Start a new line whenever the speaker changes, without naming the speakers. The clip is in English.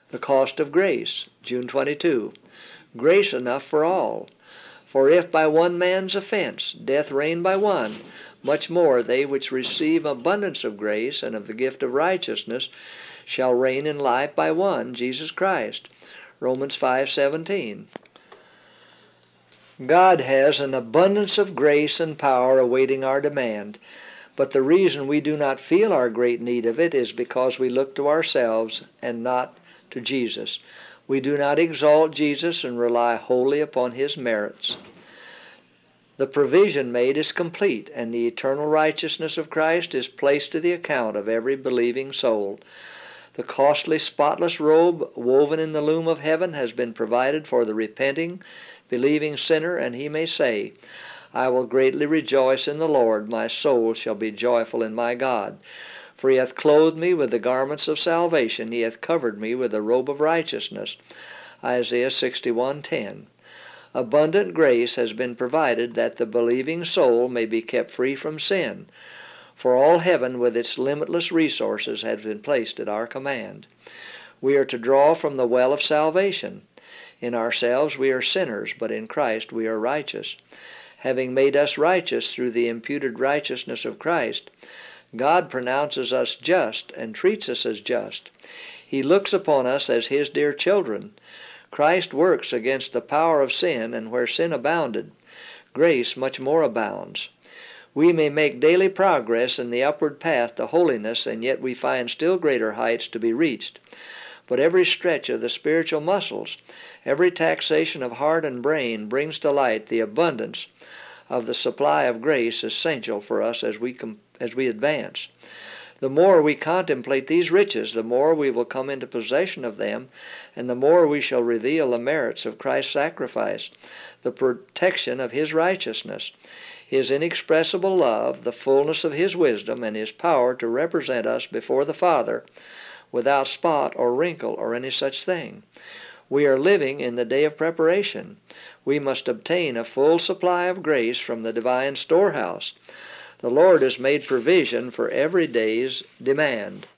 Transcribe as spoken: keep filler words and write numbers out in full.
The cost of grace, June twenty-second. Grace enough for all. For if by one man's offense death reigned by one, much more they which receive abundance of grace and of the gift of righteousness shall reign in life by one, Jesus Christ. Romans five seventeen. God has an abundance of grace and power awaiting our demand, but the reason we do not feel our great need of it is because we look to ourselves and not to Jesus. We do not exalt Jesus and rely wholly upon His merits. The provision made is complete, and the eternal righteousness of Christ is placed to the account of every believing soul. The costly, spotless robe woven in the loom of heaven has been provided for the repenting, believing sinner, and he may say, I will greatly rejoice in the Lord, my soul shall be joyful in my God. For He hath clothed me with the garments of salvation, He hath covered me with the robe of righteousness. Isaiah sixty-one ten. Abundant grace has been provided that the believing soul may be kept free from sin, for all heaven with its limitless resources has been placed at our command. We are to draw from the well of salvation. In ourselves we are sinners, but in Christ we are righteous. Having made us righteous through the imputed righteousness of Christ, God pronounces us just and treats us as just. He looks upon us as His dear children. Christ works against the power of sin, and where sin abounded, grace much more abounds. We may make daily progress in the upward path to holiness, and yet we find still greater heights to be reached. But every stretch of the spiritual muscles, every taxation of heart and brain brings to light the abundance of the supply of grace essential for us as we, com- as we advance. The more we contemplate these riches, the more we will come into possession of them, and the more we shall reveal the merits of Christ's sacrifice, the protection of His righteousness, His inexpressible love, the fullness of His wisdom, and His power to represent us before the Father without spot or wrinkle or any such thing. We are living in the day of preparation. We must obtain a full supply of grace from the divine storehouse. The Lord has made provision for every day's demand.